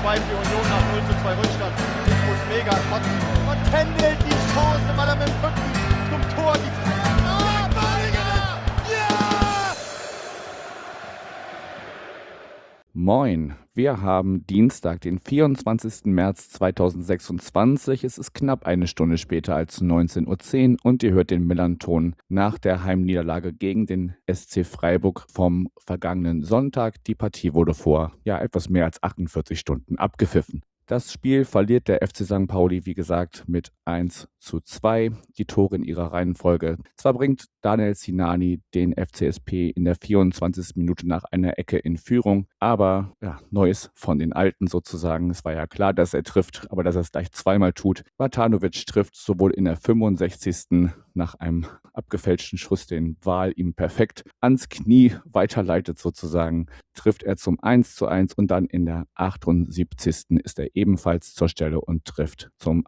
2 für Union nach 0:2 Rückstand. Ich muss mega kotzen. Und Kendall die Chance, weil er mit dem Rücken zum Tor die Moin, wir haben Dienstag, den 24. März 2026. Es ist knapp eine Stunde später als 19:10 Uhr und ihr hört den Millanton nach der Heimniederlage gegen den SC Freiburg vom vergangenen Sonntag. Die Partie wurde vor etwas mehr als 48 Stunden abgepfiffen. Das Spiel verliert der FC St. Pauli, wie gesagt, mit 1:2. Die Tore in ihrer Reihenfolge. Zwar bringt Daniel Sinani den FCSP in der 24. Minute nach einer Ecke in Führung, aber Neues von den Alten sozusagen. Es war ja klar, dass er trifft, aber dass er es gleich zweimal tut. Matanovic trifft sowohl in der 65. nach einem abgefälschten Schuss, den Wahl ihm perfekt ans Knie weiterleitet sozusagen, trifft er zum 1:1 und dann in der 78. ist er ebenfalls zur Stelle und trifft zum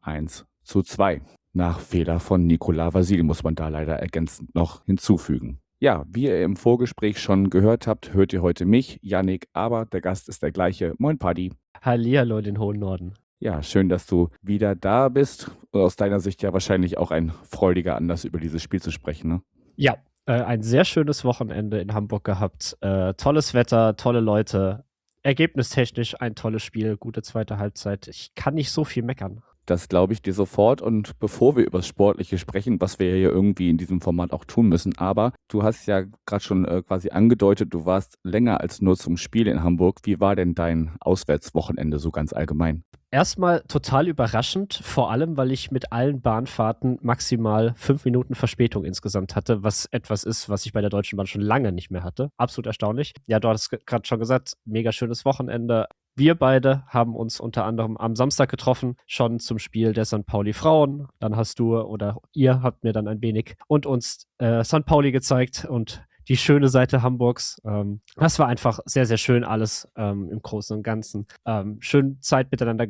1:2. Nach Fehler von Nicolas Vasil muss man da leider ergänzend noch hinzufügen. Ja, wie ihr im Vorgespräch schon gehört habt, hört ihr heute mich, Yannick, aber der Gast ist der gleiche. Moin Paddy. Hallihallo in den hohen Norden. Ja, schön, dass du wieder da bist. Aus deiner Sicht ja wahrscheinlich auch ein freudiger Anlass, über dieses Spiel zu sprechen, ne? Ja, ein sehr schönes Wochenende in Hamburg gehabt. Tolles Wetter, tolle Leute. Ergebnistechnisch ein tolles Spiel, gute zweite Halbzeit. Ich kann nicht so viel meckern. Das glaube ich dir sofort. Und bevor wir über das Sportliche sprechen, was wir ja hier irgendwie in diesem Format auch tun müssen, aber du hast ja gerade schon quasi angedeutet, du warst länger als nur zum Spiel in Hamburg. Wie war denn dein Auswärtswochenende so ganz allgemein? Erstmal total überraschend, vor allem, weil ich mit allen Bahnfahrten maximal 5 Minuten Verspätung insgesamt hatte, was etwas ist, was ich bei der Deutschen Bahn schon lange nicht mehr hatte. Absolut erstaunlich. Ja, du hattest gerade schon gesagt, mega schönes Wochenende. Wir beide haben uns unter anderem am Samstag getroffen, schon zum Spiel der St. Pauli Frauen. Dann hast du oder ihr habt mir dann ein wenig und uns St. Pauli gezeigt und die schöne Seite Hamburgs. Das war einfach sehr, sehr schön alles im Großen und Ganzen. Schön Zeit miteinander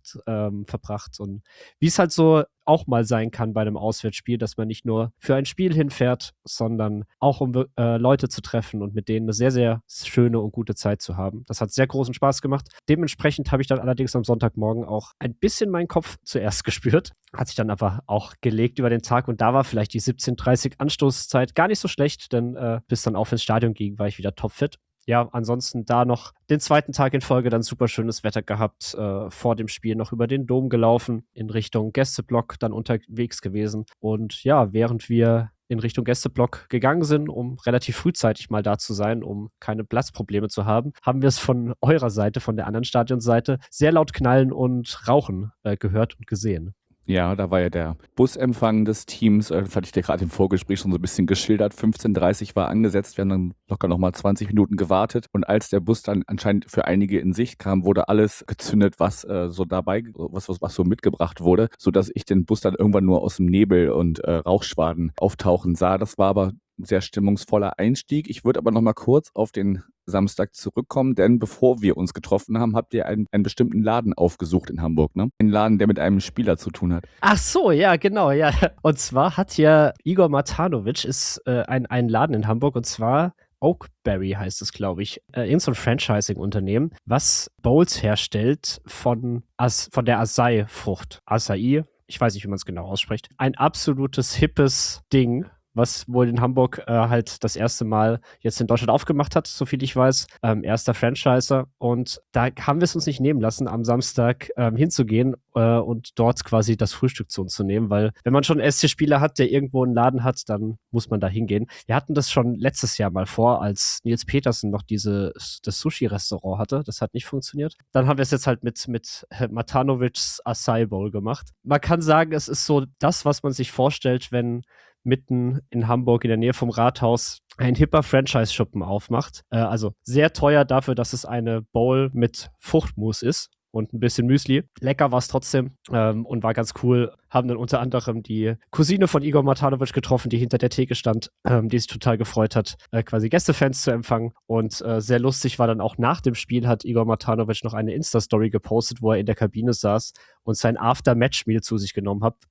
verbracht und wie es halt so auch mal sein kann bei einem Auswärtsspiel, dass man nicht nur für ein Spiel hinfährt, sondern auch um Leute zu treffen und mit denen eine sehr, sehr schöne und gute Zeit zu haben. Das hat sehr großen Spaß gemacht. Dementsprechend habe ich dann allerdings am Sonntagmorgen auch ein bisschen meinen Kopf zuerst gespürt. Hat sich dann aber auch gelegt über den Tag und da war vielleicht die 17:30 Anstoßzeit gar nicht so schlecht, denn bis dann auf ins Stadion ging, war ich wieder topfit. Ja, ansonsten da noch den zweiten Tag in Folge dann super schönes Wetter gehabt, vor dem Spiel noch über den Dom gelaufen, in Richtung Gästeblock dann unterwegs gewesen. Und ja, während wir in Richtung Gästeblock gegangen sind, um relativ frühzeitig mal da zu sein, um keine Platzprobleme zu haben, haben wir es von eurer Seite, von der anderen Stadionseite, sehr laut knallen und rauchen gehört und gesehen. Ja, da war ja der Busempfang des Teams, das hatte ich dir gerade im Vorgespräch schon so ein bisschen geschildert, 15:30 war angesetzt, wir haben dann locker nochmal 20 Minuten gewartet und als der Bus dann anscheinend für einige in Sicht kam, wurde alles gezündet, was was so mitgebracht wurde, sodass ich den Bus dann irgendwann nur aus dem Nebel und Rauchschwaden auftauchen sah. Das war aber ein sehr stimmungsvoller Einstieg. Ich würde aber nochmal kurz auf den Samstag zurückkommen, denn bevor wir uns getroffen haben, habt ihr einen bestimmten Laden aufgesucht in Hamburg, ne? Ein Laden, der mit einem Spieler zu tun hat. Ach so, ja, genau, ja. Und zwar hat ja Igor Matanovic ist ein Laden in Hamburg und zwar Oakberry heißt es, glaube ich. Irgend so ein Franchising-Unternehmen, was Bowls herstellt von der Acai-Frucht. Acai, ich weiß nicht, wie man es genau ausspricht. Ein absolutes hippes Ding, was wohl in Hamburg halt das erste Mal jetzt in Deutschland aufgemacht hat, soviel ich weiß. Erster Franchiser. Und da haben wir es uns nicht nehmen lassen, am Samstag hinzugehen und dort quasi das Frühstück zu uns zu nehmen, weil wenn man schon einen SC-Spieler hat, der irgendwo einen Laden hat, dann muss man da hingehen. Wir hatten das schon letztes Jahr mal vor, als Nils Petersen noch das Sushi-Restaurant hatte. Das hat nicht funktioniert. Dann haben wir es jetzt halt mit Matanovics Acai Bowl gemacht. Man kann sagen, es ist so das, was man sich vorstellt, wenn mitten in Hamburg in der Nähe vom Rathaus ein hipper Franchise-Schuppen aufmacht. Also sehr teuer dafür, dass es eine Bowl mit Fruchtmus ist und ein bisschen Müsli. Lecker war es trotzdem und war ganz cool. Haben dann unter anderem die Cousine von Igor Matanovic getroffen, die hinter der Theke stand, die sich total gefreut hat, quasi Gästefans zu empfangen. Und sehr lustig war dann auch nach dem Spiel, hat Igor Matanovic noch eine Insta-Story gepostet, wo er in der Kabine saß und sein After-Match-Meal zu sich genommen hat.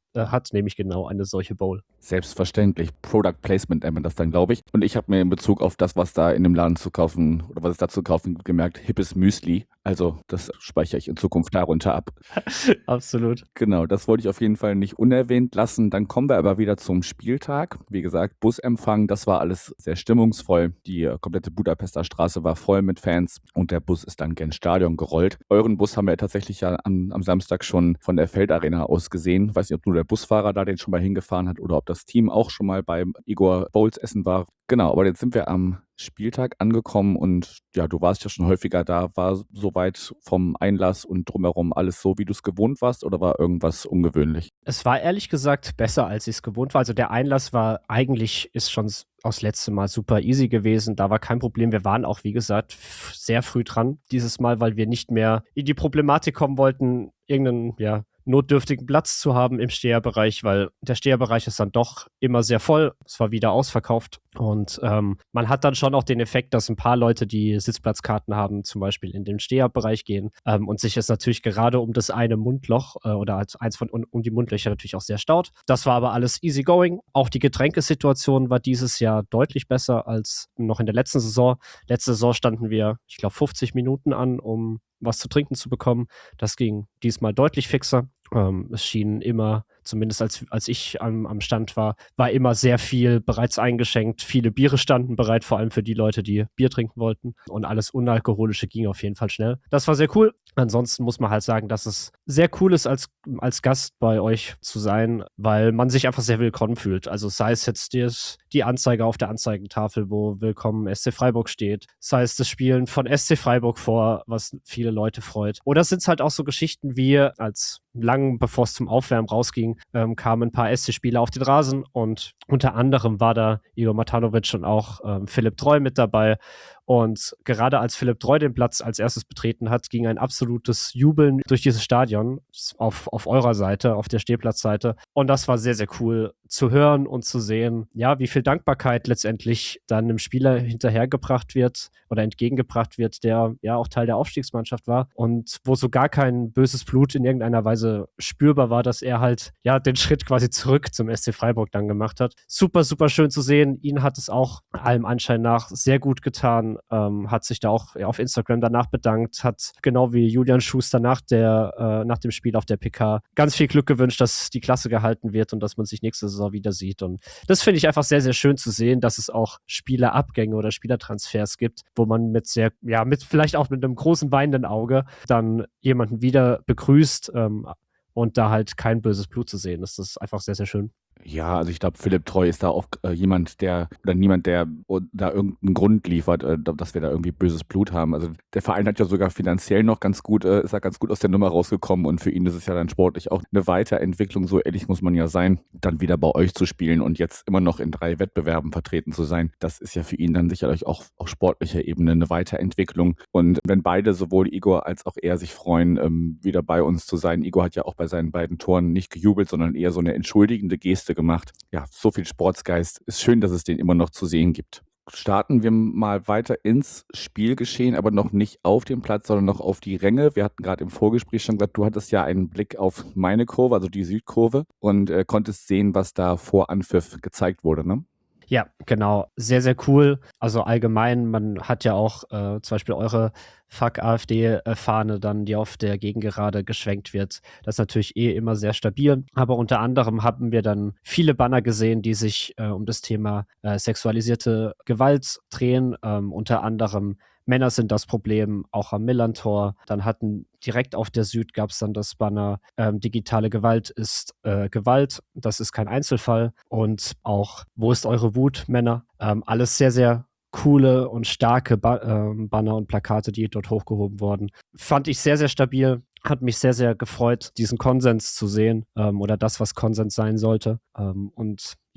hat, nämlich genau eine solche Bowl. Selbstverständlich. Product Placement nennt man das dann, glaube ich. Und ich habe mir in Bezug auf das, was da in dem Laden zu kaufen oder was es da zu kaufen gibt, gemerkt, hippes Müsli. Also das speichere ich in Zukunft darunter ab. Absolut. Genau, das wollte ich auf jeden Fall nicht unerwähnt lassen. Dann kommen wir aber wieder zum Spieltag. Wie gesagt, Busempfang, das war alles sehr stimmungsvoll. Die komplette Budapester Straße war voll mit Fans und der Bus ist dann gen Stadion gerollt. Euren Bus haben wir tatsächlich ja am Samstag schon von der Feldarena aus gesehen. Ich weiß nicht, ob nur der Busfahrer da den schon mal hingefahren hat oder ob das Team auch schon mal beim Igor Bowls essen war. Genau, aber jetzt sind wir am Spieltag angekommen und ja, du warst ja schon häufiger da. War soweit vom Einlass und drumherum alles so, wie du es gewohnt warst, oder war irgendwas ungewöhnlich? Es war ehrlich gesagt besser, als ich es gewohnt war. Also der Einlass ist schon aus letztem Mal super easy gewesen. Da war kein Problem. Wir waren auch, wie gesagt, sehr früh dran dieses Mal, weil wir nicht mehr in die Problematik kommen wollten, irgendeinen, notdürftigen Platz zu haben im Steherbereich, weil der Steherbereich ist dann doch immer sehr voll. Es war wieder ausverkauft und man hat dann schon auch den Effekt, dass ein paar Leute, die Sitzplatzkarten haben, zum Beispiel in den Steherbereich gehen und sich es natürlich gerade um das eine Mundloch oder als eins von um die Mundlöcher natürlich auch sehr staut. Das war aber alles easy going. Auch die Getränkesituation war dieses Jahr deutlich besser als noch in der letzten Saison. Letzte Saison standen wir, ich glaube, 50 Minuten an, um was zu trinken zu bekommen. Das ging diesmal deutlich fixer. Es schien immer, zumindest als ich am Stand war immer sehr viel bereits eingeschenkt. Viele Biere standen bereit, vor allem für die Leute, die Bier trinken wollten. Und alles Unalkoholische ging auf jeden Fall schnell. Das war sehr cool. Ansonsten muss man halt sagen, dass es sehr cool ist, als Gast bei euch zu sein, weil man sich einfach sehr willkommen fühlt. Also sei es jetzt die Anzeige auf der Anzeigentafel, wo Willkommen SC Freiburg steht, sei es das Spielen von SC Freiburg vor, was viele Leute freut. Oder sind es halt auch so Geschichten wie, als lang bevor es zum Aufwärmen rausging, kamen ein paar SC-Spieler auf den Rasen und unter anderem war da Igor Matanovic und auch Philipp Treu mit dabei. Und gerade als Philipp Treu den Platz als erstes betreten hat, ging ein absolutes Jubeln durch dieses Stadion auf eurer Seite, auf der Stehplatzseite. Und das war sehr, sehr cool zu hören und zu sehen, ja, wie viel Dankbarkeit letztendlich dann einem Spieler hinterhergebracht wird oder entgegengebracht wird, der ja auch Teil der Aufstiegsmannschaft war und wo so gar kein böses Blut in irgendeiner Weise spürbar war, dass er halt ja den Schritt quasi zurück zum SC Freiburg dann gemacht hat. Super, super schön zu sehen. Ihn hat es auch allem Anschein nach sehr gut getan. Hat sich da auch auf Instagram danach bedankt, hat genau wie Julian Schuster nach dem Spiel auf der PK ganz viel Glück gewünscht, dass die Klasse gehalten wird und dass man sich nächste Saison wieder sieht. Und das finde ich einfach sehr, sehr schön zu sehen, dass es auch Spielerabgänge oder Spielertransfers gibt, wo man mit vielleicht auch mit einem großen weinenden Auge dann jemanden wieder begrüßt und da halt kein böses Blut zu sehen ist. Das ist einfach sehr, sehr schön. Ja, also ich glaube, Philipp Treu ist da auch niemand, der da irgendeinen Grund liefert, dass wir da irgendwie böses Blut haben. Also der Verein hat ja sogar finanziell noch ganz gut, ist ja ganz gut aus der Nummer rausgekommen und für ihn ist es ja dann sportlich auch eine Weiterentwicklung, so ehrlich muss man ja sein, dann wieder bei euch zu spielen und jetzt immer noch in 3 Wettbewerben vertreten zu sein. Das ist ja für ihn dann sicherlich auch auf sportlicher Ebene eine Weiterentwicklung. Und wenn beide, sowohl Igor als auch er, sich freuen, wieder bei uns zu sein. Igor hat ja auch bei seinen beiden Toren nicht gejubelt, sondern eher so eine entschuldigende Geste gemacht. Ja, so viel Sportsgeist. Ist schön, dass es den immer noch zu sehen gibt. Starten wir mal weiter ins Spielgeschehen, aber noch nicht auf dem Platz, sondern noch auf die Ränge. Wir hatten gerade im Vorgespräch schon gesagt, du hattest ja einen Blick auf meine Kurve, also die Südkurve, und konntest sehen, was da vor Anpfiff gezeigt wurde, ne? Ja, genau. Sehr, sehr cool. Also allgemein, man hat ja auch zum Beispiel eure Fuck-AfD-Fahne dann, die auf der Gegengerade geschwenkt wird. Das ist natürlich immer sehr stabil. Aber unter anderem haben wir dann viele Banner gesehen, die sich um das Thema sexualisierte Gewalt drehen. Unter anderem Männer sind das Problem, auch am Millantor. Dann direkt auf der Süd gab es dann das Banner, digitale Gewalt ist Gewalt, das ist kein Einzelfall. Und auch, wo ist eure Wut, Männer? Alles sehr, sehr coole und starke Banner und Plakate, die dort hochgehoben wurden. Fand ich sehr, sehr stabil. Hat mich sehr, sehr gefreut, diesen Konsens zu sehen oder das, was Konsens sein sollte. Und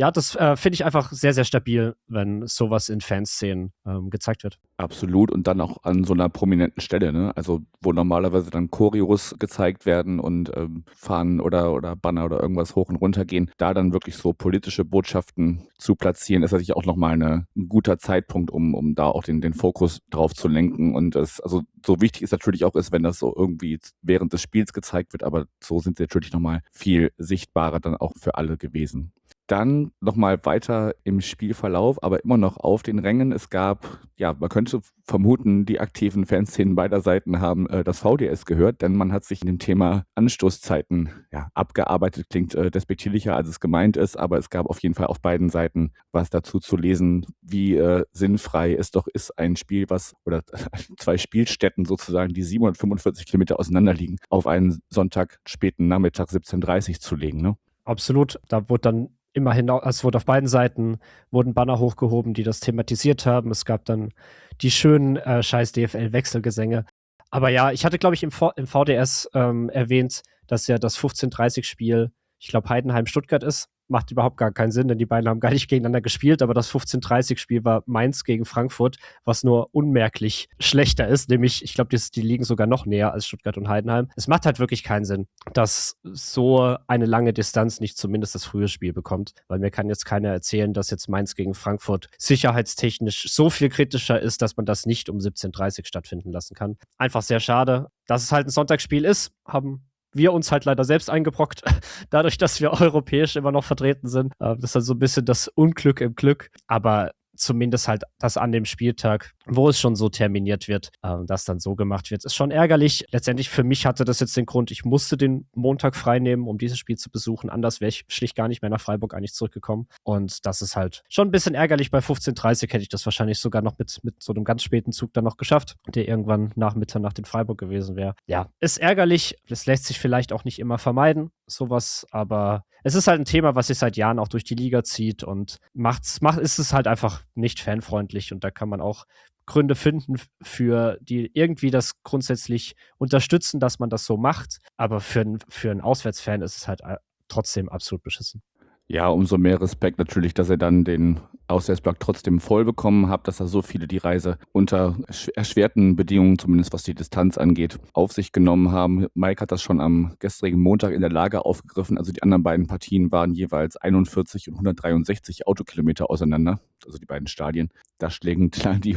Ja, das finde ich einfach sehr, sehr stabil, wenn sowas in Fanszenen gezeigt wird. Absolut, und dann auch an so einer prominenten Stelle, ne? Also wo normalerweise dann Choreos gezeigt werden und Fahnen oder Banner oder irgendwas hoch und runter gehen, da dann wirklich so politische Botschaften zu platzieren, ist natürlich auch nochmal ein guter Zeitpunkt, um da auch den Fokus drauf zu lenken. Und also so wichtig es natürlich auch ist, wenn das so irgendwie während des Spiels gezeigt wird, aber so sind sie natürlich nochmal viel sichtbarer dann auch für alle gewesen. Dann nochmal weiter im Spielverlauf, aber immer noch auf den Rängen. Es gab, ja, man könnte vermuten, die aktiven Fanszenen beider Seiten haben das VDS gehört, denn man hat sich in dem Thema Anstoßzeiten abgearbeitet. Klingt despektierlicher, als es gemeint ist, aber es gab auf jeden Fall auf beiden Seiten was dazu zu lesen, wie sinnfrei es doch ist, ein Spiel, oder zwei Spielstätten sozusagen, die 745 Kilometer auseinander liegen, auf einen Sonntag späten Nachmittag 17:30 zu legen, ne? Absolut. Da wurde dann immerhin, es wurde auf beiden Seiten wurden Banner hochgehoben, die das thematisiert haben. Es gab dann die schönen scheiß DFL-Wechselgesänge. Aber ja, ich hatte, glaube ich, im VDS erwähnt, dass ja das 15:30-Spiel, ich glaube, Heidenheim-Stuttgart ist. Macht überhaupt gar keinen Sinn, denn die beiden haben gar nicht gegeneinander gespielt, aber das 15:30-Spiel war Mainz gegen Frankfurt, was nur unmerklich schlechter ist, nämlich, ich glaube, die liegen sogar noch näher als Stuttgart und Heidenheim. Es macht halt wirklich keinen Sinn, dass so eine lange Distanz nicht zumindest das frühe Spiel bekommt, weil mir kann jetzt keiner erzählen, dass jetzt Mainz gegen Frankfurt sicherheitstechnisch so viel kritischer ist, dass man das nicht um 17:30 stattfinden lassen kann. Einfach sehr schade. Dass es halt ein Sonntagsspiel ist, haben wir uns halt leider selbst eingebrockt, dadurch, dass wir europäisch immer noch vertreten sind. Das ist halt so ein bisschen das Unglück im Glück, aber zumindest halt das an dem Spieltag, wo es schon so terminiert wird, das dann so gemacht wird, ist schon ärgerlich. Letztendlich für mich hatte das jetzt den Grund, ich musste den Montag frei nehmen, um dieses Spiel zu besuchen. Anders wäre ich schlicht gar nicht mehr nach Freiburg eigentlich zurückgekommen. Und das ist halt schon ein bisschen ärgerlich. Bei 15:30 hätte ich das wahrscheinlich sogar noch mit so einem ganz späten Zug dann noch geschafft, der irgendwann nach Mitternacht in Freiburg gewesen wäre. Ja, ist ärgerlich. Das lässt sich vielleicht auch nicht immer vermeiden, sowas, aber es ist halt ein Thema, was sich seit Jahren auch durch die Liga zieht und ist es halt einfach nicht fanfreundlich, und da kann man auch Gründe finden, für die irgendwie das grundsätzlich unterstützen, dass man das so macht, aber für einen Auswärtsfan ist es halt trotzdem absolut beschissen. Ja, umso mehr Respekt natürlich, dass ihr dann den Auswärtsblock trotzdem voll bekommen habt, dass da so viele die Reise unter erschwerten Bedingungen, zumindest was die Distanz angeht, auf sich genommen haben. Mike hat das schon am gestrigen Montag in der Lage aufgegriffen. Also die anderen beiden Partien waren jeweils 41 und 163 Autokilometer auseinander, also die beiden Stadien. Da schlägen die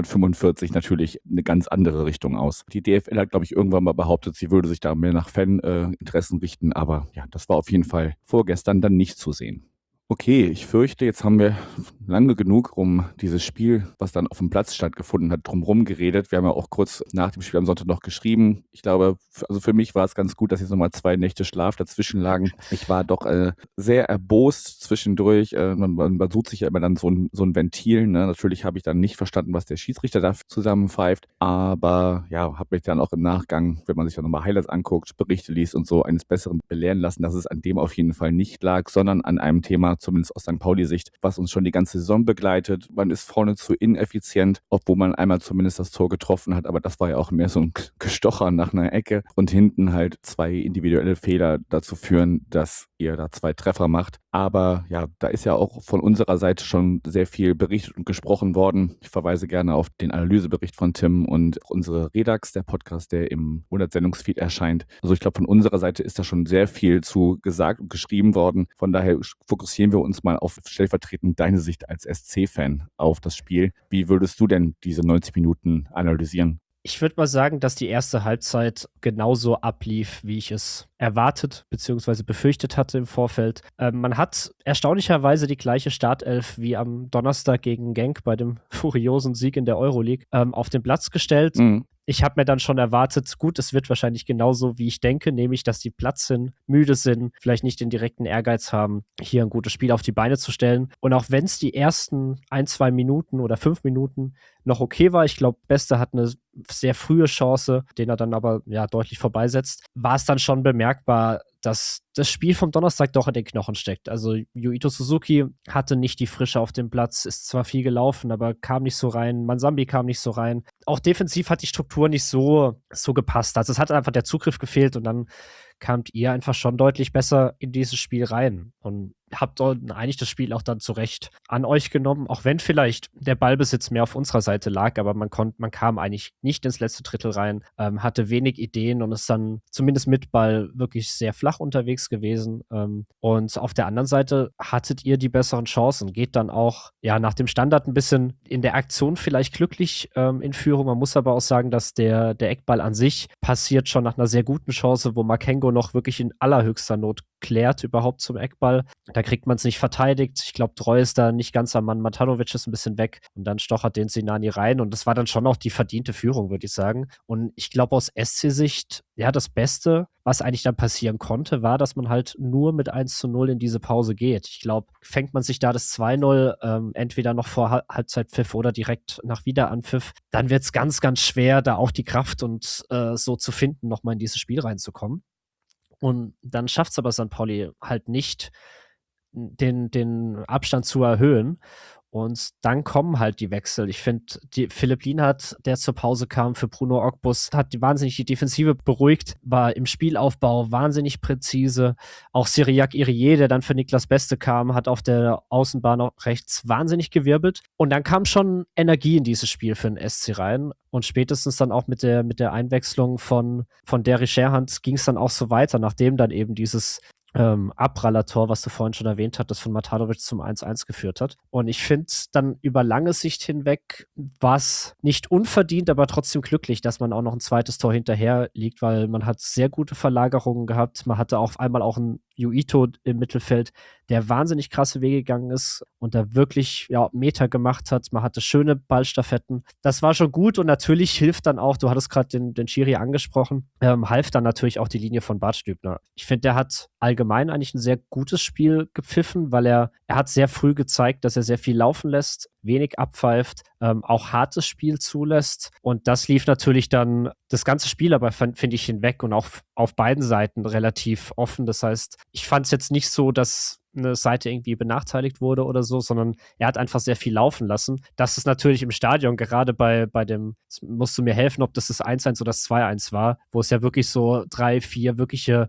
745 natürlich eine ganz andere Richtung aus. Die DFL hat, glaube ich, irgendwann mal behauptet, sie würde sich da mehr nach Fan-Interessen richten, aber ja, das war auf jeden Fall vorgestern dann nicht zu sehen. Okay, ich fürchte, jetzt haben wir lange genug um dieses Spiel, was dann auf dem Platz stattgefunden hat, drumherum geredet. Wir haben ja auch kurz nach dem Spiel am Sonntag noch geschrieben. Ich glaube, also für mich war es ganz gut, dass jetzt nochmal 2 Nächte Schlaf dazwischen lagen. Ich war doch sehr erbost zwischendurch. Man sucht sich ja immer dann so ein Ventil. Ne? Natürlich habe ich dann nicht verstanden, was der Schiedsrichter da zusammenpfeift. Aber ja, habe mich dann auch im Nachgang, wenn man sich dann nochmal Highlights anguckt, Berichte liest und so, eines Besseren belehren lassen, dass es an dem auf jeden Fall nicht lag, sondern an einem Thema, zumindest aus St. Pauli-Sicht, was uns schon die ganze Saison begleitet. Man ist vorne zu ineffizient, obwohl man einmal zumindest das Tor getroffen hat, aber das war ja auch mehr so ein Gestocher nach einer Ecke, und hinten halt 2 individuelle Fehler dazu führen, dass ihr da 2 Treffer macht. Aber ja, da ist ja auch von unserer Seite schon sehr viel berichtet und gesprochen worden. Ich verweise gerne auf den Analysebericht von Tim und unsere Redax, der Podcast, der im Monatssendungsfeed erscheint. Also ich glaube, von unserer Seite ist da schon sehr viel zu gesagt und geschrieben worden. Von daher fokussieren wir uns mal auf stellvertretend deine Sicht als SC-Fan auf das Spiel. Wie würdest du denn diese 90 Minuten analysieren? Ich würde mal sagen, dass die erste Halbzeit genauso ablief, wie ich es erwartet bzw. befürchtet hatte im Vorfeld. Man hat erstaunlicherweise die gleiche Startelf wie am Donnerstag gegen Genk bei dem furiosen Sieg in der Euroleague auf den Platz gestellt. Mhm. Ich habe mir dann schon erwartet, gut, es wird wahrscheinlich genauso, wie ich denke, nämlich, dass die platt sind, müde sind, vielleicht nicht den direkten Ehrgeiz haben, hier ein gutes Spiel auf die Beine zu stellen. Und auch wenn es die ersten 1-2 Minuten oder 5 Minuten noch okay war, ich glaube, Beste hat eine sehr frühe Chance, den er dann aber ja deutlich vorbeisetzt, war es dann schon bemerkbar, dass das Spiel vom Donnerstag doch in den Knochen steckt. Also Yuito Suzuki hatte nicht die Frische auf dem Platz, ist zwar viel gelaufen, aber kam nicht so rein. Mansambi kam nicht so rein. Auch defensiv hat die Struktur nicht so gepasst. Also es hat einfach der Zugriff gefehlt, und dann kamt ihr einfach schon deutlich besser in dieses Spiel rein. Und habt eigentlich das Spiel auch dann zu Recht an euch genommen, auch wenn vielleicht der Ballbesitz mehr auf unserer Seite lag, aber man kam eigentlich nicht ins letzte Drittel rein, hatte wenig Ideen und ist dann zumindest mit Ball wirklich sehr flach unterwegs gewesen. Und auf der anderen Seite hattet ihr die besseren Chancen, geht dann auch nach dem Standard ein bisschen in der Aktion vielleicht glücklich in Führung. Man muss aber auch sagen, dass der Eckball an sich passiert schon nach einer sehr guten Chance, wo Makengo noch wirklich in allerhöchster Not klärt überhaupt zum Eckball. Da kriegt man es nicht verteidigt. Ich glaube, Treu ist da nicht ganz am Mann. Matanovic ist ein bisschen weg und dann stochert den Sinani rein und das war dann schon auch die verdiente Führung, würde ich sagen. Und ich glaube, aus SC-Sicht, das Beste, was eigentlich dann passieren konnte, war, dass man halt nur mit 1:0 in diese Pause geht. Ich glaube, fängt man sich da das 2:0 entweder noch vor Halbzeitpfiff oder direkt nach Wiederanpfiff, dann wird es ganz, ganz schwer, da auch die Kraft und so zu finden, nochmal in dieses Spiel reinzukommen. Und dann schafft es aber St. Pauli halt nicht, den Abstand zu erhöhen. Und dann kommen halt die Wechsel. Ich finde, Philipp Lienhardt, der zur Pause kam für Bruno Ogbus, hat wahnsinnig die Defensive beruhigt, war im Spielaufbau wahnsinnig präzise. Auch Cyriac Irié, der dann für Niklas Beste kam, hat auf der Außenbahn auch rechts wahnsinnig gewirbelt. Und dann kam schon Energie in dieses Spiel für den SC rein. Und spätestens dann auch mit der Einwechslung von Derry Sherhand ging es dann auch so weiter, nachdem dann eben dieses Abprallertor, was du vorhin schon erwähnt hattest, von Matanovic zum 1:1 geführt hat. Und ich finde dann über lange Sicht hinweg war es nicht unverdient, aber trotzdem glücklich, dass man auch noch ein zweites Tor hinterher liegt, weil man hat sehr gute Verlagerungen gehabt. Man hatte auf einmal auch einen Yuito im Mittelfeld, der wahnsinnig krasse Wege gegangen ist und da wirklich Meter gemacht hat. Man hatte schöne Ballstaffetten. Das war schon gut und natürlich hilft dann auch, du hattest gerade den Schiri angesprochen, half dann natürlich auch die Linie von Bart Stübner. Ich finde, der hat allgemein eigentlich ein sehr gutes Spiel gepfiffen, weil er hat sehr früh gezeigt, dass er sehr viel laufen lässt, wenig abpfeift, auch hartes Spiel zulässt und das lief natürlich dann das ganze Spiel aber, finde ich, hinweg und auch auf beiden Seiten relativ offen. Das heißt, ich fand es jetzt nicht so, dass eine Seite irgendwie benachteiligt wurde oder so, sondern er hat einfach sehr viel laufen lassen. Das ist natürlich im Stadion, gerade bei dem, musst du mir helfen, ob das 1:1 oder das 2:1 war, wo es ja wirklich so 3, 4 wirkliche,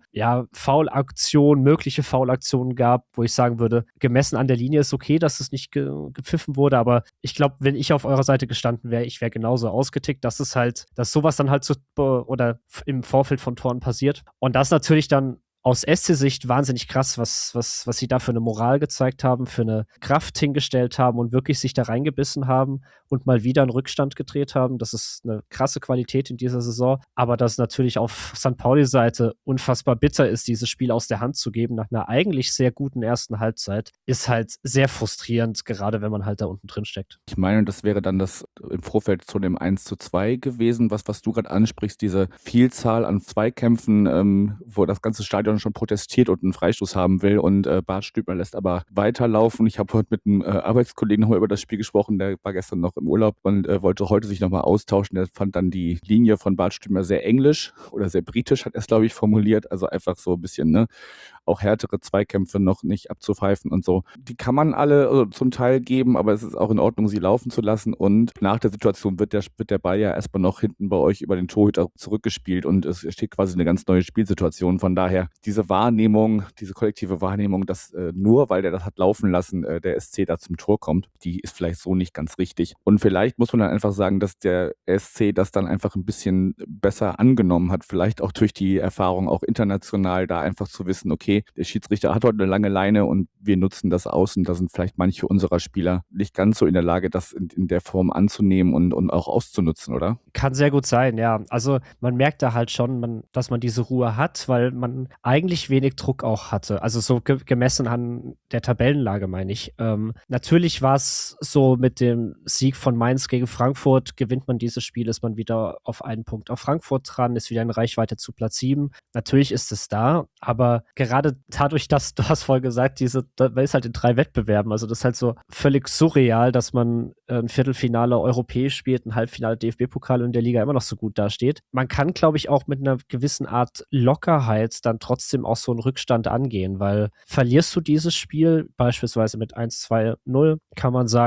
mögliche Foulaktionen gab, wo ich sagen würde, gemessen an der Linie ist okay, dass es nicht gepfiffen wurde, aber ich glaube, wenn ich auf eurer Seite gestanden wäre, ich wäre genauso ausgetickt, dass sowas dann halt oder im Vorfeld von Toren passiert. Und das natürlich dann aus SC-Sicht wahnsinnig krass, was sie da für eine Moral gezeigt haben, für eine Kraft hingestellt haben und wirklich sich da reingebissen haben und mal wieder einen Rückstand gedreht haben. Das ist eine krasse Qualität in dieser Saison, aber dass natürlich auf St. Pauli-Seite unfassbar bitter ist, dieses Spiel aus der Hand zu geben nach einer eigentlich sehr guten ersten Halbzeit, ist halt sehr frustrierend, gerade wenn man halt da unten drin steckt. Ich meine, das wäre dann das im Vorfeld zu dem 1:2 gewesen, was du gerade ansprichst, diese Vielzahl an Zweikämpfen, wo das ganze Stadion schon protestiert und einen Freistoß haben will und Bart Stübner lässt aber weiterlaufen. Ich habe heute mit einem Arbeitskollegen nochmal über das Spiel gesprochen, der war gestern noch im Urlaub und wollte heute sich nochmal austauschen. Der fand dann die Linie von Bart Stübner sehr englisch oder sehr britisch, hat er es, glaube ich, formuliert. Also einfach so ein bisschen, auch härtere Zweikämpfe noch nicht abzupfeifen und so. Die kann man alle zum Teil geben, aber es ist auch in Ordnung, sie laufen zu lassen und nach der Situation wird der Ball ja erstmal noch hinten bei euch über den Torhüter zurückgespielt und es steht quasi eine ganz neue Spielsituation. Von daher diese Wahrnehmung, diese kollektive Wahrnehmung, dass nur weil der das hat laufen lassen, der SC da zum Tor kommt, die ist vielleicht so nicht ganz richtig. Und vielleicht muss man dann einfach sagen, dass der SC das dann einfach ein bisschen besser angenommen hat, vielleicht auch durch die Erfahrung auch international da einfach zu wissen, okay, der Schiedsrichter hat heute eine lange Leine und wir nutzen das aus und da sind vielleicht manche unserer Spieler nicht ganz so in der Lage, das in der Form anzunehmen und auch auszunutzen, oder? Kann sehr gut sein, ja. Also man merkt da halt schon, dass man diese Ruhe hat, weil man eigentlich wenig Druck auch hatte. Also so gemessen an der Tabellenlage, meine ich. Natürlich war es so, mit dem Sieg von Mainz gegen Frankfurt gewinnt man dieses Spiel, ist man wieder auf einen Punkt auf Frankfurt dran, ist wieder in Reichweite zu Platz 7. Natürlich ist es da, aber gerade dadurch, dass, du hast vorhin gesagt, man ist halt in 3 Wettbewerben, also das ist halt so völlig surreal, dass man ein Viertelfinale europäisch spielt, ein Halbfinale DFB-Pokal und in der Liga immer noch so gut dasteht. Man kann, glaube ich, auch mit einer gewissen Art Lockerheit dann trotzdem auch so einen Rückstand angehen, weil verlierst du dieses Spiel beispielsweise mit 1-2-0, kann man sagen,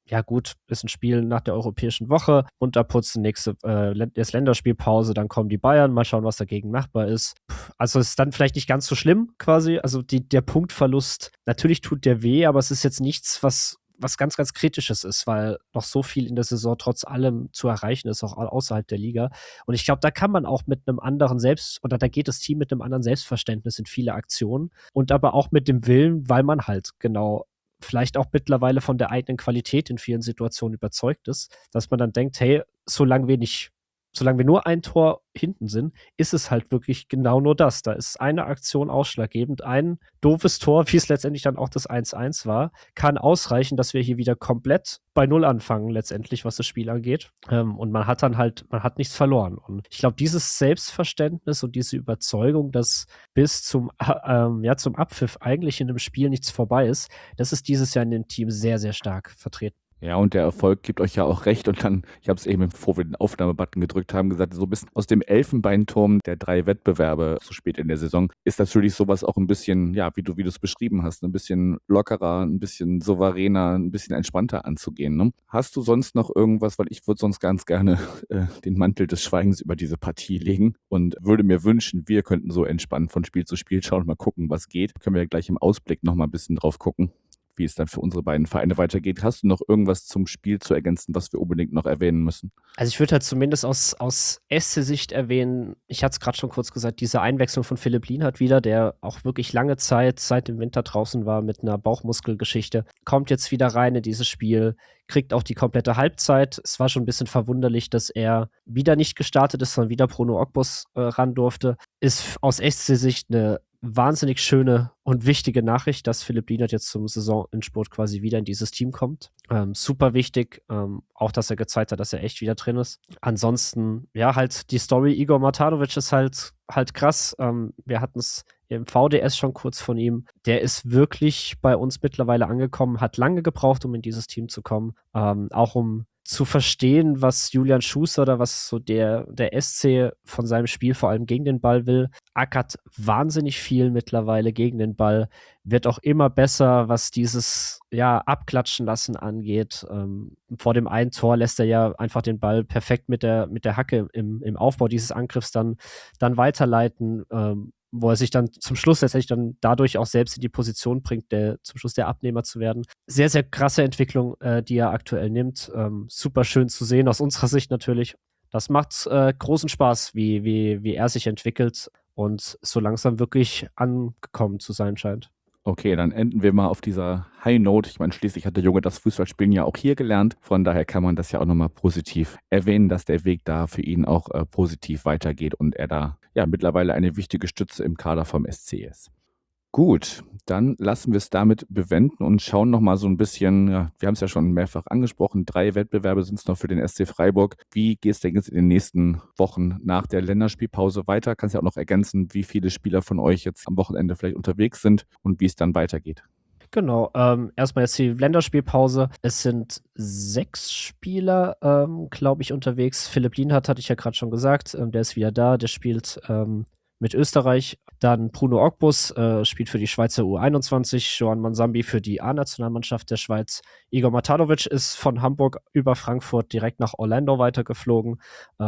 ja gut, ist ein Spiel nach der Europäischen Woche, runterputzen, jetzt Länderspielpause, dann kommen die Bayern, mal schauen, was dagegen machbar ist. Also ist dann vielleicht nicht ganz so schlimm quasi, also der Punktverlust, natürlich tut der weh, aber es ist jetzt nichts, was ganz, ganz Kritisches ist, weil noch so viel in der Saison trotz allem zu erreichen ist, auch außerhalb der Liga. Und ich glaube, da kann man auch mit einem anderen da geht das Team mit einem anderen Selbstverständnis in viele Aktionen und aber auch mit dem Willen, weil man halt genau vielleicht auch mittlerweile von der eigenen Qualität in vielen Situationen überzeugt ist, dass man dann denkt, hey, solange wir nur ein Tor hinten sind, ist es halt wirklich genau nur das. Da ist eine Aktion ausschlaggebend. Ein doofes Tor, wie es letztendlich dann auch das 1-1 war, kann ausreichen, dass wir hier wieder komplett bei Null anfangen, letztendlich, was das Spiel angeht. Und man hat nichts verloren. Und ich glaube, dieses Selbstverständnis und diese Überzeugung, dass bis zum Abpfiff eigentlich in dem Spiel nichts vorbei ist, das ist dieses Jahr in dem Team sehr, sehr stark vertreten. Ja, und der Erfolg gibt euch ja auch recht. Und dann, ich habe es eben, bevor wir den Aufnahmebutton gedrückt haben, gesagt, so ein bisschen aus dem Elfenbeinturm der 3 Wettbewerbe so spät in der Saison ist natürlich sowas auch ein bisschen, ja, wie du es beschrieben hast, ein bisschen lockerer, ein bisschen souveräner, ein bisschen entspannter anzugehen. Ne? Hast du sonst noch irgendwas, weil ich würde sonst ganz gerne den Mantel des Schweigens über diese Partie legen und würde mir wünschen, wir könnten so entspannt von Spiel zu Spiel schauen und mal gucken, was geht. Können wir ja gleich im Ausblick nochmal ein bisschen drauf gucken, wie es dann für unsere beiden Vereine weitergeht. Hast du noch irgendwas zum Spiel zu ergänzen, was wir unbedingt noch erwähnen müssen? Also ich würde halt zumindest aus SC-Sicht erwähnen, ich hatte es gerade schon kurz gesagt, diese Einwechslung von Philipp Lienhardt wieder, der auch wirklich lange Zeit seit dem Winter draußen war mit einer Bauchmuskelgeschichte, kommt jetzt wieder rein in dieses Spiel, kriegt auch die komplette Halbzeit. Es war schon ein bisschen verwunderlich, dass er wieder nicht gestartet ist, sondern wieder Bruno Ogbus ran durfte. Ist aus SC-Sicht eine wahnsinnig schöne und wichtige Nachricht, dass Philipp Lienhardt jetzt zum Saisonendspurt quasi wieder in dieses Team kommt. Super wichtig, auch dass er gezeigt hat, dass er echt wieder drin ist. Ansonsten, ja, halt die Story Igor Matanovic ist halt krass. Wir hatten es im VDS schon kurz von ihm. Der ist wirklich bei uns mittlerweile angekommen, hat lange gebraucht, um in dieses Team zu kommen. Auch um zu verstehen, was Julian Schuster oder was so der SC von seinem Spiel vor allem gegen den Ball will. Ackert wahnsinnig viel mittlerweile gegen den Ball, wird auch immer besser, was dieses Abklatschen lassen angeht. Vor dem einen Tor lässt er ja einfach den Ball perfekt mit der Hacke im Aufbau dieses Angriffs dann weiterleiten, wo er sich dann zum Schluss letztendlich dann dadurch auch selbst in die Position bringt, zum Schluss der Abnehmer zu werden. Sehr, sehr krasse Entwicklung, die er aktuell nimmt. Super schön zu sehen, aus unserer Sicht natürlich. Das macht großen Spaß, wie er sich entwickelt und so langsam wirklich angekommen zu sein scheint. Okay, dann enden wir mal auf dieser High Note. Ich meine, schließlich hat der Junge das Fußballspielen ja auch hier gelernt. Von daher kann man das ja auch nochmal positiv erwähnen, dass der Weg da für ihn auch positiv weitergeht und er da ja mittlerweile eine wichtige Stütze im Kader vom SC ist. Gut, dann lassen wir es damit bewenden und schauen nochmal so ein bisschen, ja, wir haben es ja schon mehrfach angesprochen, 3 Wettbewerbe sind es noch für den SC Freiburg. Wie geht es denn jetzt in den nächsten Wochen nach der Länderspielpause weiter? Kannst ja auch noch ergänzen, wie viele Spieler von euch jetzt am Wochenende vielleicht unterwegs sind und wie es dann weitergeht. Genau, erstmal jetzt die Länderspielpause. Es sind 6 Spieler, glaube ich, unterwegs. Philipp Lienhardt hatte ich ja gerade schon gesagt, der ist wieder da, der spielt mit Österreich. Dann Bruno Ogbus spielt für die Schweizer U21, Joan Mansambi für die A-Nationalmannschaft der Schweiz. Igor Matanovic ist von Hamburg über Frankfurt direkt nach Orlando weitergeflogen,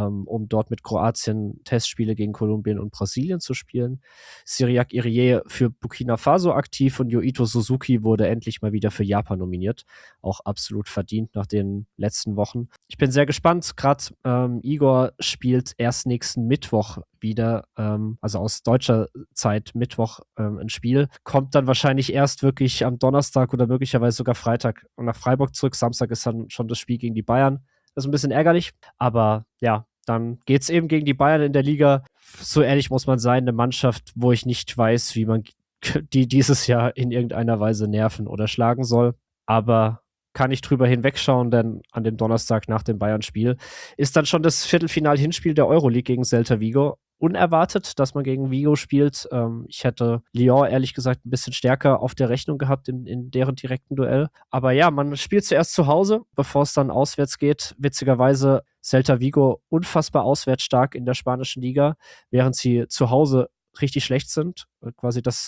um dort mit Kroatien Testspiele gegen Kolumbien und Brasilien zu spielen. Cyriac Irie für Burkina Faso aktiv und Yoito Suzuki wurde endlich mal wieder für Japan nominiert. Auch absolut verdient nach den letzten Wochen. Ich bin sehr gespannt. Gerade Igor spielt erst nächsten Mittwoch wieder, also aus deutscher Zeit Mittwoch ein Spiel, kommt dann wahrscheinlich erst wirklich am Donnerstag oder möglicherweise sogar Freitag nach Freiburg zurück. Samstag ist dann schon das Spiel gegen die Bayern. Das ist ein bisschen ärgerlich, aber ja, dann geht es eben gegen die Bayern in der Liga. So ehrlich muss man sein, eine Mannschaft, wo ich nicht weiß, wie man die dieses Jahr in irgendeiner Weise nerven oder schlagen soll, aber kann ich drüber hinwegschauen, denn an dem Donnerstag nach dem Bayern-Spiel ist dann schon das Viertelfinal-Hinspiel der Euroleague gegen Celta Vigo. Unerwartet, dass man gegen Vigo spielt. Ich hätte Lyon ehrlich gesagt ein bisschen stärker auf der Rechnung gehabt in deren direkten Duell. Aber ja, man spielt zuerst zu Hause, bevor es dann auswärts geht. Witzigerweise Celta Vigo unfassbar auswärts stark in der spanischen Liga, während sie zu Hause richtig schlecht sind. Quasi das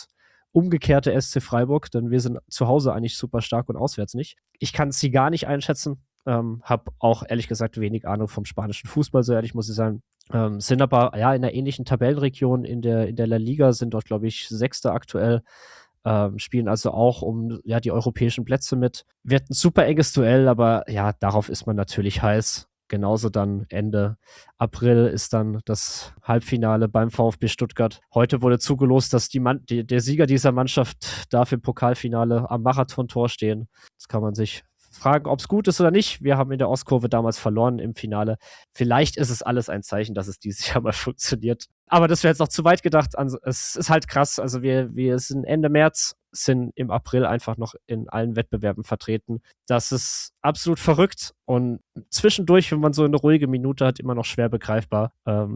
umgekehrte SC Freiburg, denn wir sind zu Hause eigentlich super stark und auswärts nicht. Ich kann sie gar nicht einschätzen. Habe auch ehrlich gesagt wenig Ahnung vom spanischen Fußball, so ehrlich muss ich sein. Sind aber ja in einer ähnlichen Tabellenregion in der La Liga, sind dort, glaube ich, Sechster aktuell. Spielen also auch um die europäischen Plätze mit. Wird ein super enges Duell, aber ja, darauf ist man natürlich heiß. Genauso dann Ende April ist dann das Halbfinale beim VfB Stuttgart. Heute wurde zugelost, dass der Sieger dieser Mannschaft darf im Pokalfinale am Marathontor stehen. Das kann man sich fragen, ob es gut ist oder nicht. Wir haben in der Ostkurve damals verloren im Finale. Vielleicht ist es alles ein Zeichen, dass es dieses Jahr mal funktioniert. Aber das wäre jetzt noch zu weit gedacht. Es ist halt krass. Also wir sind Ende März, sind im April einfach noch in allen Wettbewerben vertreten. Das ist absolut verrückt und zwischendurch, wenn man so eine ruhige Minute hat, immer noch schwer begreifbar.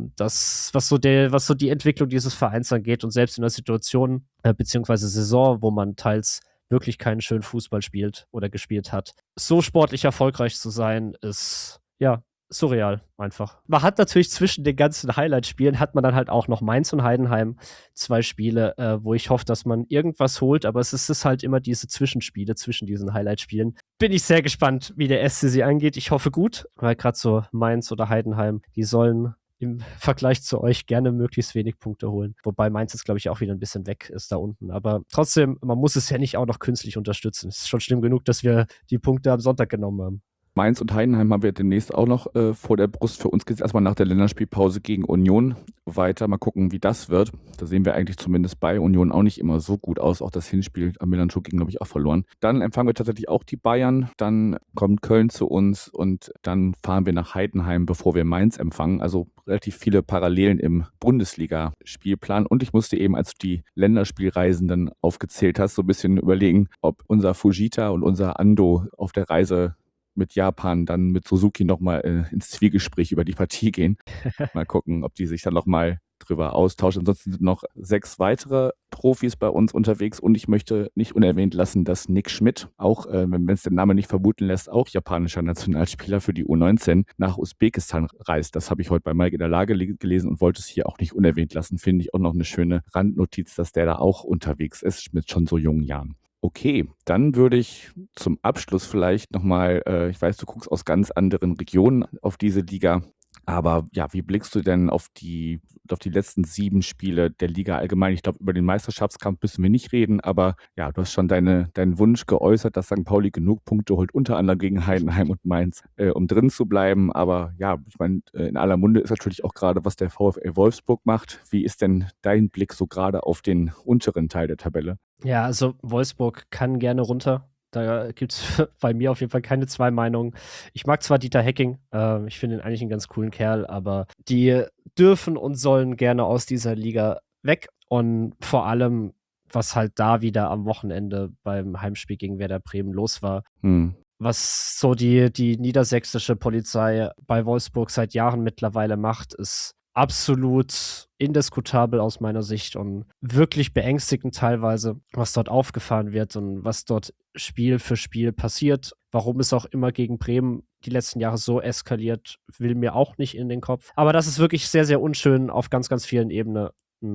Was so die Entwicklung dieses Vereins angeht und selbst in der Situation beziehungsweise Saison, wo man teils wirklich keinen schönen Fußball spielt oder gespielt hat. So sportlich erfolgreich zu sein, ist ja surreal einfach. Man hat natürlich zwischen den ganzen Highlight-Spielen hat man dann halt auch noch Mainz und Heidenheim, 2 Spiele, wo ich hoffe, dass man irgendwas holt, aber es ist halt immer diese Zwischenspiele zwischen diesen Highlight-Spielen. Bin ich sehr gespannt, wie der SC sie angeht. Ich hoffe gut, weil gerade so Mainz oder Heidenheim, die sollen im Vergleich zu euch gerne möglichst wenig Punkte holen. Wobei Mainz jetzt, glaube ich, auch wieder ein bisschen weg ist da unten. Aber trotzdem, man muss es ja nicht auch noch künstlich unterstützen. Es ist schon schlimm genug, dass wir die Punkte am Sonntag genommen haben. Mainz und Heidenheim haben wir demnächst auch noch vor der Brust. Für uns geht es erstmal nach der Länderspielpause gegen Union weiter. Mal gucken, wie das wird. Da sehen wir eigentlich zumindest bei Union auch nicht immer so gut aus. Auch das Hinspiel am Milan ging, glaube ich, auch verloren. Dann empfangen wir tatsächlich auch die Bayern. Dann kommt Köln zu uns und dann fahren wir nach Heidenheim, bevor wir Mainz empfangen. Also relativ viele Parallelen im Bundesliga-Spielplan. Und ich musste eben, als du die Länderspielreisen dann aufgezählt hast, so ein bisschen überlegen, ob unser Fujita und unser Ando auf der Reise mit Japan dann mit Suzuki nochmal ins Zwiegespräch über die Partie gehen. Mal gucken, ob die sich dann nochmal drüber austauschen. Ansonsten sind noch 6 weitere Profis bei uns unterwegs und ich möchte nicht unerwähnt lassen, dass Nick Schmidt, auch wenn es der Name nicht vermuten lässt, auch japanischer Nationalspieler für die U19 nach Usbekistan reist. Das habe ich heute bei Mike in der Lage gelesen und wollte es hier auch nicht unerwähnt lassen. Finde ich auch noch eine schöne Randnotiz, dass der da auch unterwegs ist mit schon so jungen Jahren. Okay, dann würde ich zum Abschluss vielleicht nochmal, ich weiß, du guckst aus ganz anderen Regionen auf diese Liga, aber ja, wie blickst du denn auf die letzten 7 Spiele der Liga allgemein? Ich glaube, über den Meisterschaftskampf müssen wir nicht reden, aber ja, du hast schon deinen Wunsch geäußert, dass St. Pauli genug Punkte holt, unter anderem gegen Heidenheim und Mainz, um drin zu bleiben. Aber ja, ich meine, in aller Munde ist natürlich auch gerade, was der VfL Wolfsburg macht. Wie ist denn dein Blick so gerade auf den unteren Teil der Tabelle? Ja, also Wolfsburg kann gerne runter. Da gibt es bei mir auf jeden Fall keine 2 Meinungen. Ich mag zwar Dieter Hecking, ich finde ihn eigentlich einen ganz coolen Kerl, aber die dürfen und sollen gerne aus dieser Liga weg. Und vor allem, was halt da wieder am Wochenende beim Heimspiel gegen Werder Bremen los war, was so die niedersächsische Polizei bei Wolfsburg seit Jahren mittlerweile macht, ist absolut indiskutabel aus meiner Sicht und wirklich beängstigend teilweise, was dort aufgefahren wird und was dort Spiel für Spiel passiert. Warum es auch immer gegen Bremen die letzten Jahre so eskaliert, will mir auch nicht in den Kopf. Aber das ist wirklich sehr, sehr unschön auf ganz, ganz vielen Ebenen.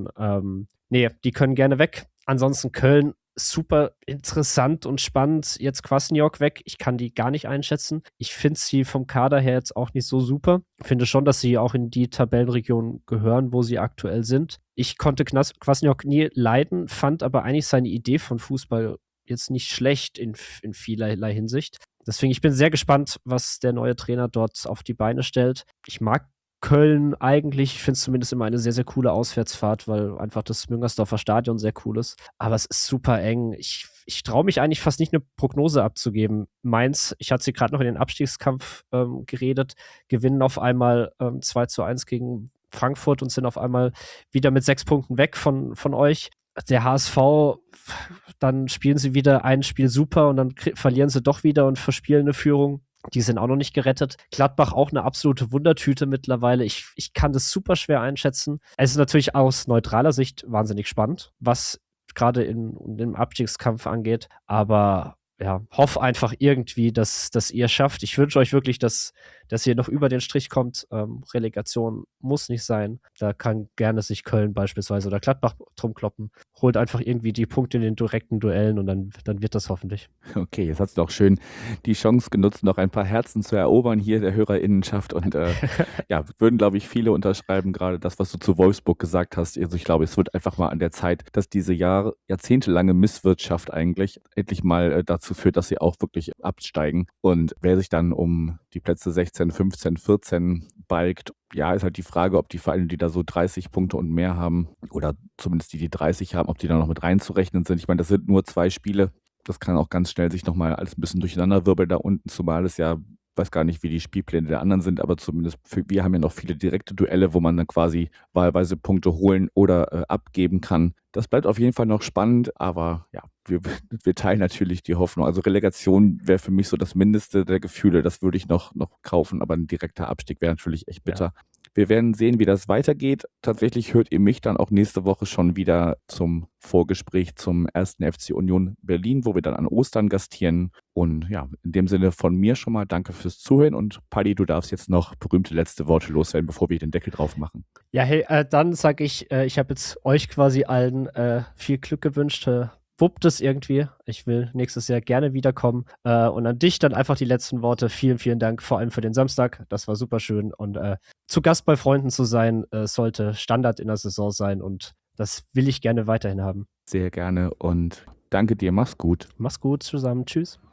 Nee, die können gerne weg. Ansonsten Köln, super interessant und spannend. Jetzt Kwasniok weg. Ich kann die gar nicht einschätzen. Ich finde sie vom Kader her jetzt auch nicht so super. Finde schon, dass sie auch in die Tabellenregion gehören, wo sie aktuell sind. Ich konnte Kwasniok nie leiden, fand aber eigentlich seine Idee von Fußball jetzt nicht schlecht in vielerlei Hinsicht. Deswegen, ich bin sehr gespannt, was der neue Trainer dort auf die Beine stellt. Ich mag Köln eigentlich, ich finde es zumindest immer eine sehr, sehr coole Auswärtsfahrt, weil einfach das Müngersdorfer Stadion sehr cool ist. Aber es ist super eng. Ich traue mich eigentlich fast nicht, eine Prognose abzugeben. Mainz, ich hatte sie gerade noch in den Abstiegskampf geredet, gewinnen auf einmal 2:1 gegen Frankfurt und sind auf einmal wieder mit 6 Punkten weg von euch. Der HSV, dann spielen sie wieder ein Spiel super und dann verlieren sie doch wieder und verspielen eine Führung. Die sind auch noch nicht gerettet. Gladbach auch eine absolute Wundertüte mittlerweile. Ich kann das super schwer einschätzen. Es ist natürlich aus neutraler Sicht wahnsinnig spannend, was gerade in dem Abstiegskampf angeht. Aber ja, hoffe einfach irgendwie, dass ihr schafft. Ich wünsche euch wirklich, dass dass ihr noch über den Strich kommt. Relegation muss nicht sein. Da kann gerne sich Köln beispielsweise oder Gladbach drum kloppen. Holt einfach irgendwie die Punkte in den direkten Duellen und dann wird das hoffentlich. Okay, jetzt hast du auch schön die Chance genutzt, noch ein paar Herzen zu erobern hier der HörerInnenschaft und ja, würden, glaube ich, viele unterschreiben, gerade das, was du zu Wolfsburg gesagt hast. Also ich glaube, es wird einfach mal an der Zeit, dass diese jahrzehntelange Misswirtschaft eigentlich endlich mal dazu führt, dass sie auch wirklich absteigen. Und wer sich dann um die Plätze 16, 15, 14 balgt, ja, ist halt die Frage, ob die Vereine, die da so 30 Punkte und mehr haben, oder zumindest die 30 haben, ob die da noch mit reinzurechnen sind. Ich meine, das sind nur 2 Spiele. Das kann auch ganz schnell sich nochmal alles ein bisschen durcheinander wirbeln da unten, zumal es ja, weiß gar nicht, wie die Spielpläne der anderen sind, aber zumindest wir haben ja noch viele direkte Duelle, wo man dann quasi wahlweise Punkte holen oder abgeben kann. Das bleibt auf jeden Fall noch spannend, aber ja, wir teilen natürlich die Hoffnung. Also Relegation wäre für mich so das Mindeste der Gefühle, das würde ich noch kaufen, aber ein direkter Abstieg wäre natürlich echt bitter. Ja. Wir werden sehen, wie das weitergeht. Tatsächlich hört ihr mich dann auch nächste Woche schon wieder zum Vorgespräch zum 1. FC Union Berlin, wo wir dann an Ostern gastieren. Und ja, in dem Sinne von mir schon mal danke fürs Zuhören und Paddy, du darfst jetzt noch berühmte letzte Worte loswerden, bevor wir den Deckel drauf machen. Ja, hey, dann sage ich habe jetzt euch quasi allen viel Glück gewünscht. Wuppt es irgendwie. Ich will nächstes Jahr gerne wiederkommen. Und an dich dann einfach die letzten Worte. Vielen, vielen Dank, vor allem für den Samstag. Das war super schön. Und zu Gast bei Freunden zu sein, sollte Standard in der Saison sein. Und das will ich gerne weiterhin haben. Sehr gerne und danke dir. Mach's gut. Mach's gut zusammen. Tschüss.